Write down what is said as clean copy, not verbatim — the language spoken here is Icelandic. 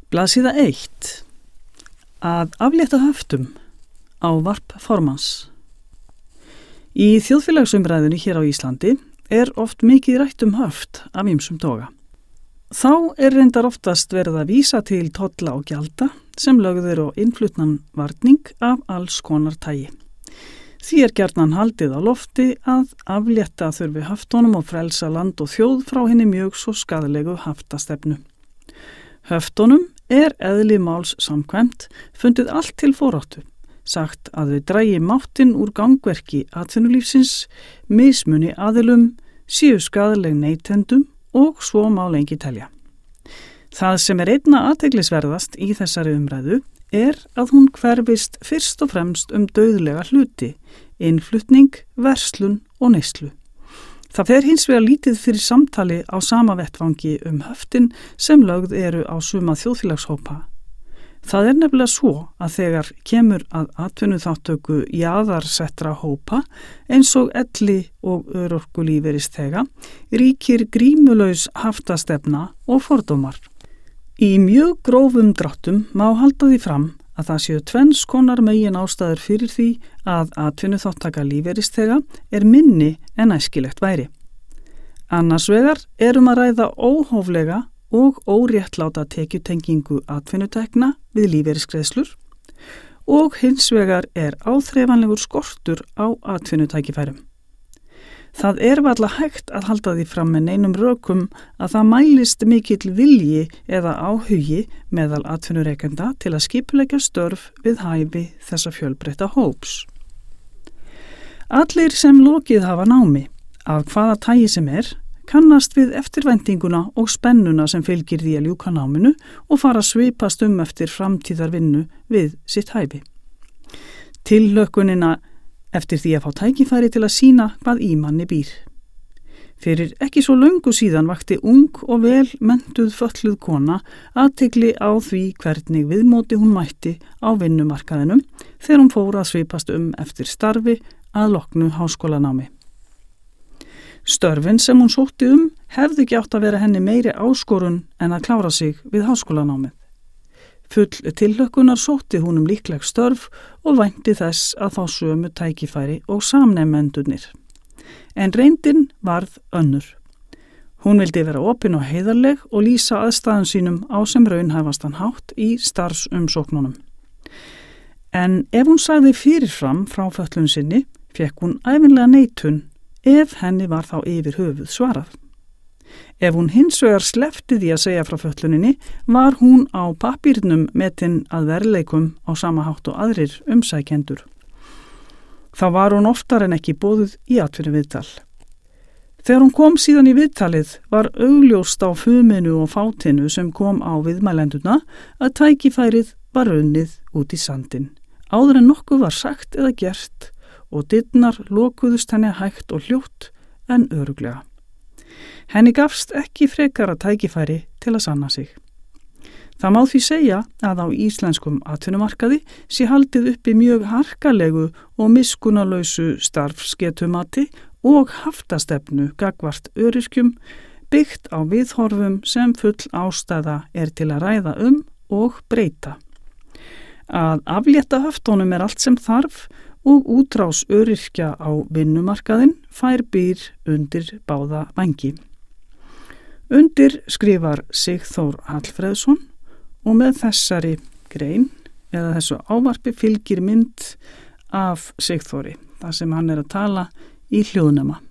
Blaðsíða 1. Að aflétta höftum. Ávarp formanns. Í þjóðfélagsumræðunni hér á Íslandi er oft mikið rætt höft af ýmsum toga. Þá er reyndar oftast verið að vísa til tolla og gjalda sem lögður og innflutnan varning af alls konar tagi. Því er gjarnan haldið á lofti að aflétta þurfi höftunum og frelsa land og þjóð frá henni mjög svo skaðlegu haftastefnu. Höftunum er eðli máls samkvæmt fundið allt til foráttu, sagt að þau dragi máttinn úr gangverki atvinnulífsins, mismuni aðilum, séu skaðleg neytendum og svo má lengi telja. Það sem er einna athyglisverðast í þessari umræðu er að hún hverfist fyrst og fremst dauðlega hluti, innflutning, verslun og neyslu. Það fer hins vegar lítið fyrir samtali á sama vettvangi höftin sem lögð eru á suma þjóðfélagshópa. Það er nefnilega svo að þegar kemur að atvinnuþáttöku jaðarsettra hópa eins og elli og örorkulífeyrisþega ríkir grímulaus haftastefna og fordómar. Í mjög grófum dráttum má halda því fram að það séu tvenns konar megin ástæður fyrir því að atvinnuþáttaka lífeyrisþega er minni en æskilegt væri. Annars vegar að ræða óhóflega og óréttláta tekjutengingu atvinnutekna við lífeyrisgreiðslur og hins vegar áþreifanlegur skortur á atvinnutækifærum. Það varla hægt að halda því fram með neinum rökum að það mælist mikill vilji eða áhugi meðal atvinnurekenda til að skipuleggja störf við hæfi þessa fjölbreytta hóps. Allir sem lokið hafa námi, af hvaða tagi sem kannast við eftirvæntinguna og spennuna sem fylgir því að ljúka náminu og fara að svipast eftir framtíðarvinnu við sitt hæfi. Tilhlökkunina eftir því að fá tækifæri til að sýna hvað í manni býr. Fyrir ekki svo löngu síðan vakti ung og vel menntuð fötluð kona athygli á því hvernig viðmóti hún mætti á vinnumarkaðinum þegar hún fór að svipast eftir starfi að loknu háskólanámi. Störfin sem hún sótti hefðu ekki átt að vera henni meiri áskorun en að klára sig við háskólanámið. Full tilhlökkunar sótti hún líkleg störf og vænti þess að fá sömu tækifæri og samnemendurnir. En reyndin varð önnur. Hún vildi vera opin og heiðarleg og lýsa aðstæðum sínum á sem raunhæfastan hátt í starfsumsóknunum. En ef hún sagði fyrirfram frá fötlun sinni, fékk hún ævinlega neitun ef henni var þá yfir höfuð svarað. Ef hún hins vegar sleppti því að segja frá fötluninni, var hún á pappírnum metin að verðleikum á sama hátt og aðrir umsækjendur. Þá var hún oftar en ekki boðuð í atvinnuviðtal. Þegar hún kom síðan í viðtalið var augljóst á fuminu og fátinu sem kom á viðmælendurna að tækifærið var runnið út í sandinn. Áður en nokkuð var sagt eða gert og dyrnar lokuðust henni hægt og hljótt en örugglega. Henni gafst ekki frekara tækifæri til að sanna sig. Það má því segja að á íslenskum atvinnumarkaði sé haldið uppi mjög harkalegu og miskunnarlausu starfsgetumati og haftastefnu gagnvart öryrkjum byggt á viðhorfum sem full ástæða til að ræða og breyta. Að aflétta höftunum allt sem þarf og útrás öryrkja á vinnumarkaðinn fær byr undir báða vængi. Undir skrifar Sigþór Hallfreðsson og með þessari grein eða þessu ávarpi fylgir mynd af Sigþóri, þar sem hann að tala í hljóðnema.